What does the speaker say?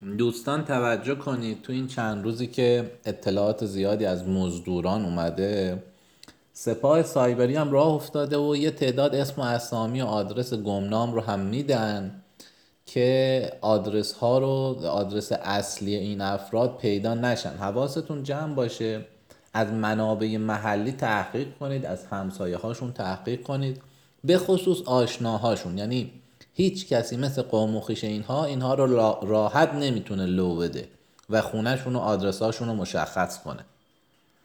دوستان توجه کنید، تو این چند روزی که اطلاعات زیادی از مزدوران اومده، سپاه سایبری هم راه افتاده و یه تعداد اسم و اسامی و آدرس گمنام رو هم میدن که آدرس اصلی این افراد پیدا نشن. حواستون جمع باشه، از منابع محلی تحقیق کنید، از همسایه هاشون تحقیق کنید، به خصوص آشناهاشون. یعنی هیچ کسی مثل قوم و خویش اینها رو راحت نمیتونه لو بده و خونهشون و آدرساشون رو مشخص کنه.